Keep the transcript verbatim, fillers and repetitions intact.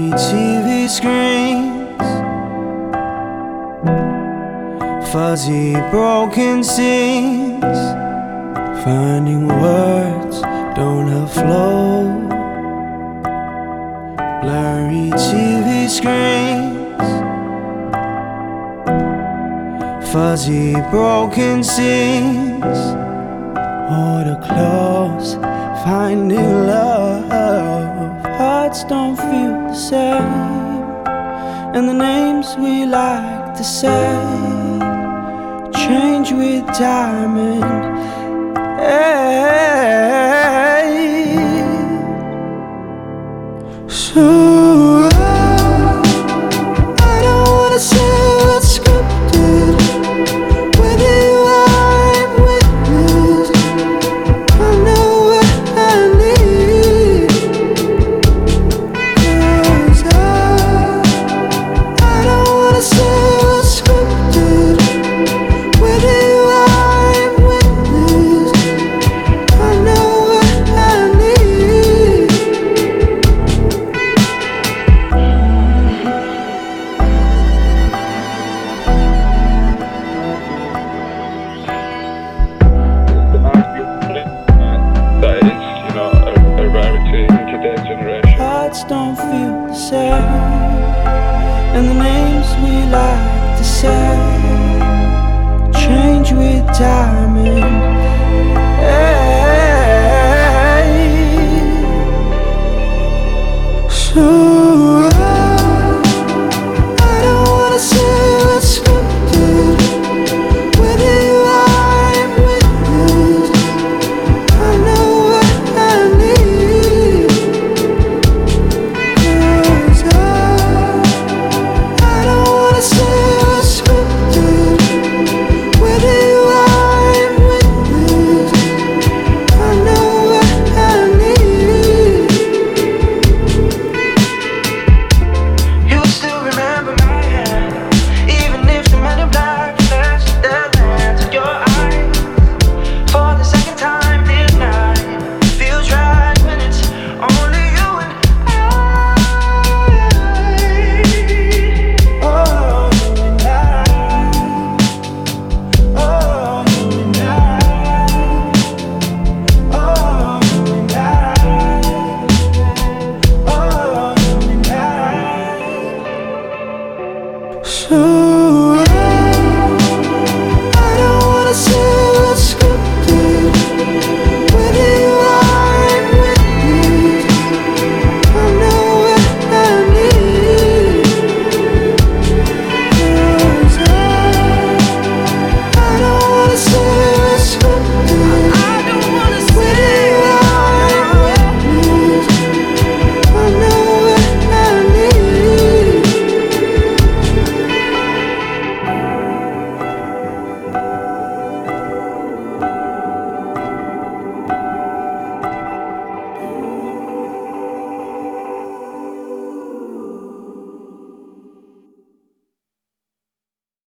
blurry T V screens, fuzzy broken scenes, finding words don't have flow. Blurry T V screens, fuzzy broken scenes, order close, finding love. Hearts don't feel the same, and the names we like to say change with time and age. So I don't wanna say what's scripted. With you I'm witness, I know what I need. 'Cause I, I don't wanna say what's scripted. With you I'm witness, I know what I need. That is, you know, a, a rarity in today's generation. Hearts don't feel the same, and the names we like to say change with time